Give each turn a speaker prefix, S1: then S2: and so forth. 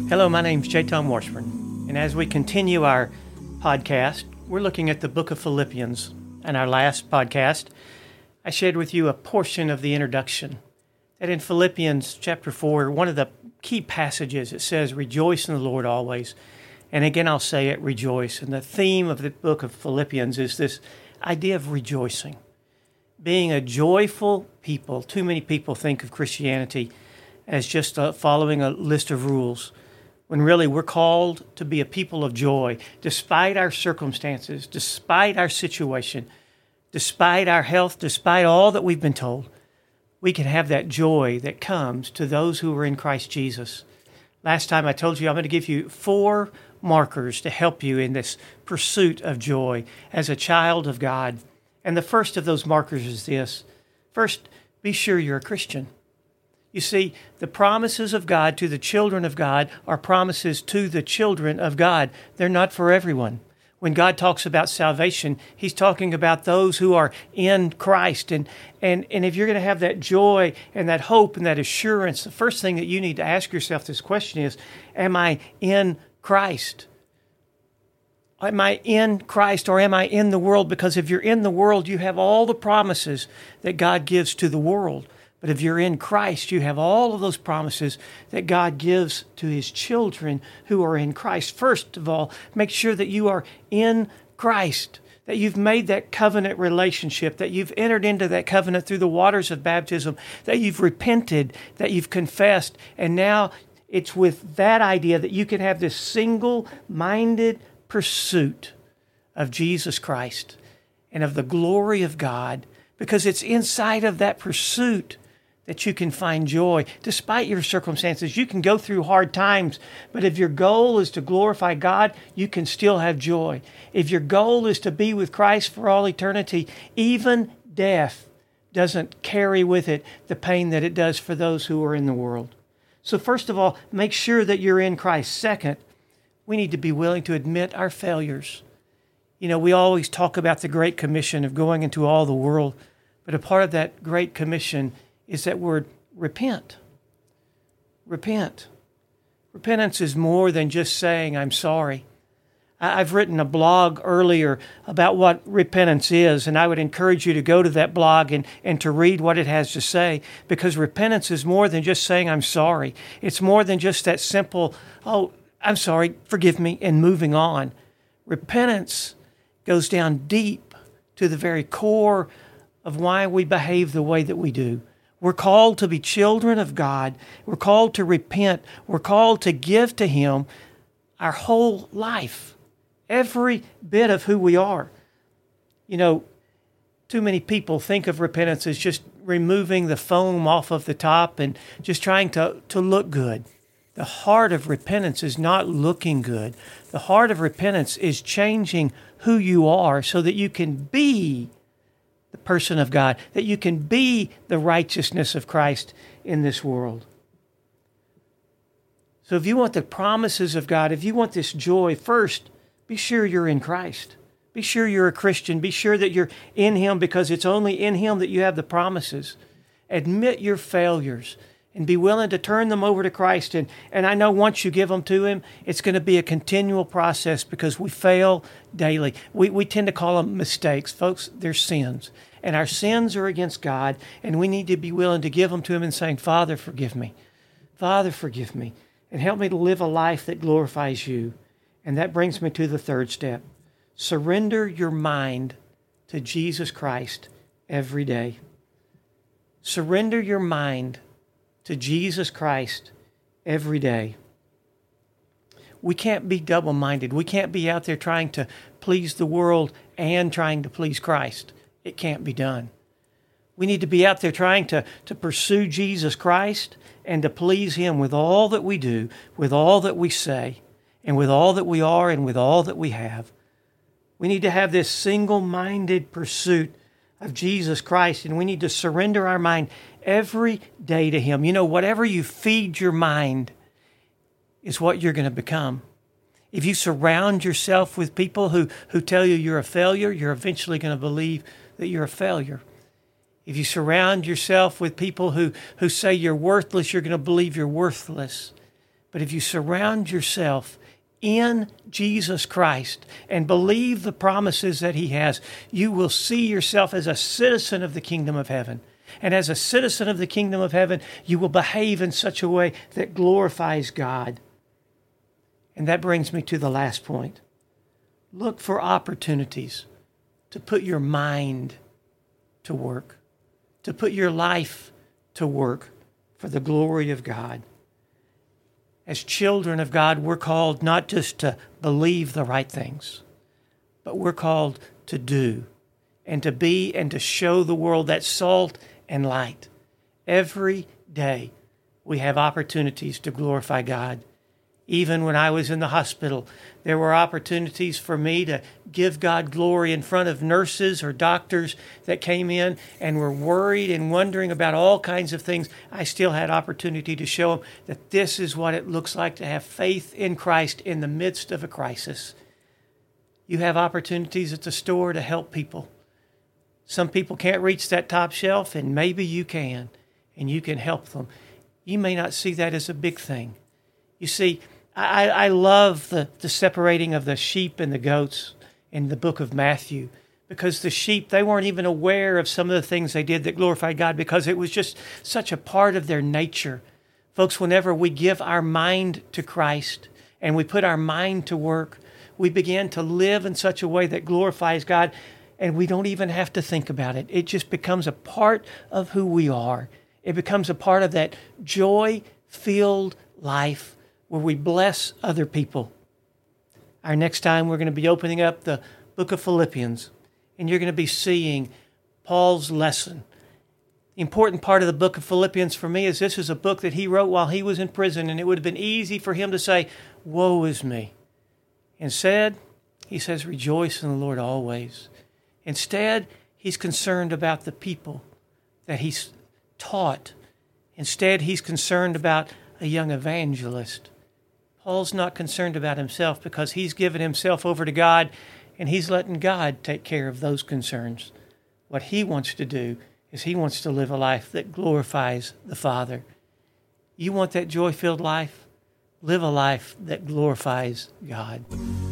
S1: Hello, my name's J. Tom Washburn, and as we continue our podcast, we're looking at the book of Philippians. In our last podcast, I shared with you a portion of the introduction, that in Philippians chapter 4, one of the key passages, it says, "Rejoice in the Lord always." And again, I'll say it, rejoice. And the theme of the book of Philippians is this idea of rejoicing, being a joyful people. Too many people think of Christianity as just following a list of rules, when really we're called to be a people of joy, despite our circumstances, despite our situation, despite our health, despite all that we've been told. We can have that joy that comes to those who are in Christ Jesus. Last time I told you I'm going to give you 4 markers to help you in this pursuit of joy as a child of God. And the first of those markers is this. First, be sure you're a Christian. You see, the promises of God to the children of God are promises to the children of God. They're not for everyone. When God talks about salvation, He's talking about those who are in Christ. And if you're going to have that joy and that hope and that assurance, the first thing that you need to ask yourself this question is, am I in Christ? Am I in Christ or am I in the world? Because if you're in the world, you have all the promises that God gives to the world. But if you're in Christ, you have all of those promises that God gives to His children who are in Christ. First of all, make sure that you are in Christ, that you've made that covenant relationship, that you've entered into that covenant through the waters of baptism, that you've repented, that you've confessed, and now it's with that idea that you can have this single-minded pursuit of Jesus Christ and of the glory of God, because it's inside of that pursuit that you can find joy. Despite your circumstances, you can go through hard times, but if your goal is to glorify God, you can still have joy. If your goal is to be with Christ for all eternity, even death doesn't carry with it the pain that it does for those who are in the world. So first of all, make sure that you're in Christ. Second, we need to be willing to admit our failures. You know, we always talk about the Great Commission of going into all the world, but a part of that Great Commission is that word repent. Repent. Repentance is more than just saying, I'm sorry. I've written a blog earlier about what repentance is, and I would encourage you to go to that blog and to read what it has to say, because repentance is more than just saying, I'm sorry. It's more than just that simple, oh, I'm sorry, forgive me, and moving on. Repentance goes down deep to the very core of why we behave the way that we do. We're called to be children of God. We're called to repent. We're called to give to Him our whole life, every bit of who we are. You know, too many people think of repentance as just removing the foam off of the top and just trying to look good. The heart of repentance is not looking good. The heart of repentance is changing who you are so that you can be the person of God, that you can be the righteousness of Christ in this world. So if you want the promises of God, if you want this joy, first, be sure you're in Christ. Be sure you're a Christian. Be sure that you're in Him, because it's only in Him that you have the promises. Admit your failures and be willing to turn them over to Christ. And I know once you give them to Him, it's going to be a continual process, because we fail daily. We tend to call them mistakes. Folks, they're sins. And our sins are against God, and we need to be willing to give them to Him and saying, Father, forgive me. Father, forgive me. And help me to live a life that glorifies You. And that brings me to the third step. Surrender your mind to Jesus Christ every day. Surrender your mind to Jesus Christ every day. We can't be double-minded. We can't be out there trying to please the world and trying to please Christ. It can't be done. We need to be out there trying to pursue Jesus Christ and to please Him with all that we do, with all that we say, and with all that we are, and with all that we have. We need to have this single-minded pursuit of Jesus Christ, and we need to surrender our mind every day to Him. You know, whatever you feed your mind is what you're going to become. If you surround yourself with people who tell you you're a failure, you're eventually going to believe that you're a failure. If you surround yourself with people who say you're worthless, you're going to believe you're worthless. But if you surround yourself in Jesus Christ and believe the promises that he has, you will see yourself as a citizen of the kingdom of heaven. And as a citizen of the kingdom of heaven, you will behave in such a way that glorifies God. And that brings me to the last point. Look for opportunities to put your mind to work, to put your life to work for the glory of God. As children of God, we're called not just to believe the right things, but we're called to do and to be and to show the world that salt and light. Every day we have opportunities to glorify God. Even when I was in the hospital, there were opportunities for me to give God glory in front of nurses or doctors that came in and were worried and wondering about all kinds of things. I still had opportunity to show them that this is what it looks like to have faith in Christ in the midst of a crisis. You have opportunities at the store to help people. Some people can't reach that top shelf, and maybe you can, and you can help them. You may not see that as a big thing. You see, I love the separating of the sheep and the goats in the book of Matthew, because the sheep, they weren't even aware of some of the things they did that glorified God because it was just such a part of their nature. Folks, whenever we give our mind to Christ and we put our mind to work, we begin to live in such a way that glorifies God, and we don't even have to think about it. It just becomes a part of who we are. It becomes a part of that joy-filled life where we bless other people. Our next time we're going to be opening up the book of Philippians, and you're going to be seeing Paul's lesson. The important part of the book of Philippians for me is this is a book that he wrote while he was in prison, and it would have been easy for him to say, "Woe is me." Instead, he says, "Rejoice in the Lord always." Instead, he's concerned about the people that he's taught. Instead, he's concerned about a young evangelist. Paul's not concerned about himself because he's given himself over to God, and he's letting God take care of those concerns. What he wants to do is he wants to live a life that glorifies the Father. You want that joy-filled life? Live a life that glorifies God.